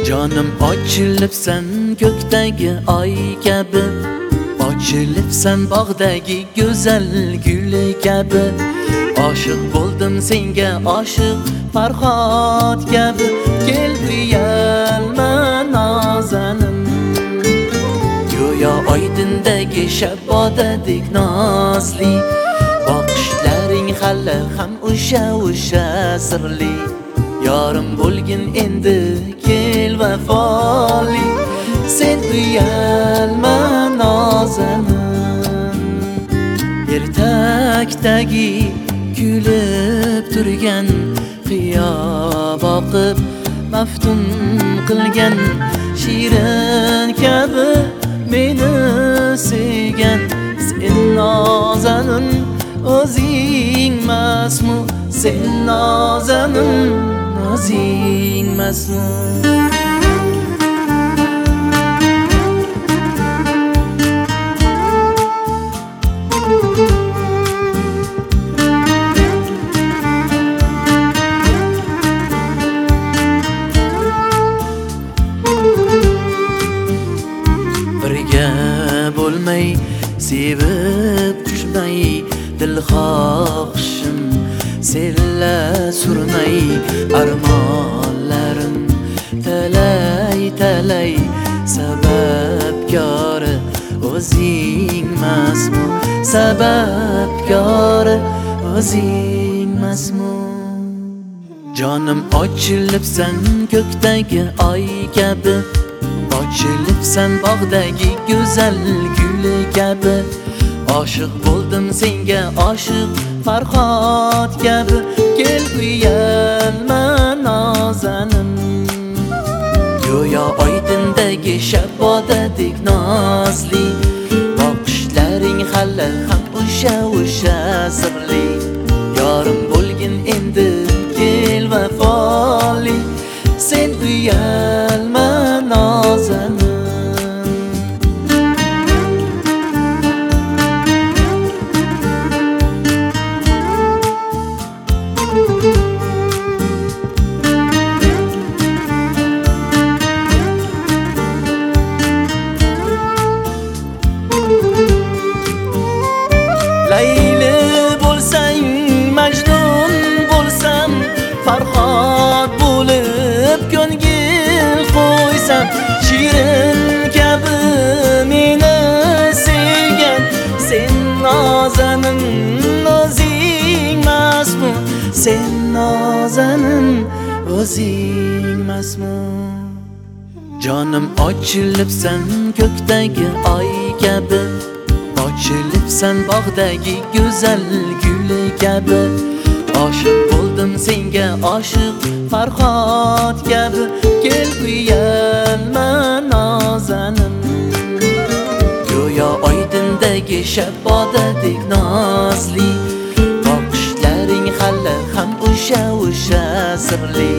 Canım ochilibsan ko'kdagi oy kabi, ochilibsan bog'dagi go'zal gul kabi. Oshiq bo'ldim senga, oshiq Farhod kabi. Kel uyalma nozanim, go'yo oydindagi shabodadek nozli. Boqishlaring hali ham o'sha sirli. Yorim bo'lgin endi kel vafoli. Sen uyalma nozanim, ertakdagi kulib turgan qiyo boqib maftun qilgan shirin kabi meni sevgan. Sen nozanin o'zingmasmi? Sen nozanin o'zingmasmi? Birga bo'lmay, sevib qushmay, dil xohishim sella surmay. Armonlarim talay sababkori o'zingmasmi? Sababkori o'zingmasmi? Jonim ochilibsan ko'kdagi oy kabi, ochilibsan bog'dagi go'zal gul kabi. Oshiq bo'ldim senga, oshiq Farhod kabi. Kel uyalma nozanim, go'yo oydindagi shabodadek nozli. Boqishlaring hali ham o'sha sirli. Yorim bo'lgin endi kel vafoli. Sen uyalma nozanim. Layli bo'lsang, Majnun bo'lsam, Farhod bo'lib ko'ngil qo'ysam. Shirin kabi meni sevgan. Sen nozanin o'zingmasmi? Sen nozanin o'zingmasmi? Jonim ochilibsan ko'kdagi oy kabi, ochilibsan bog'dagi go'zal gul kabi. Oshiq bo'ldim senga, oshiq Farhod kabi. Kel uyalma nozanim, go'yo oydindagi shabodadek nozli. Boqishlaring hali ham o'sha sirli.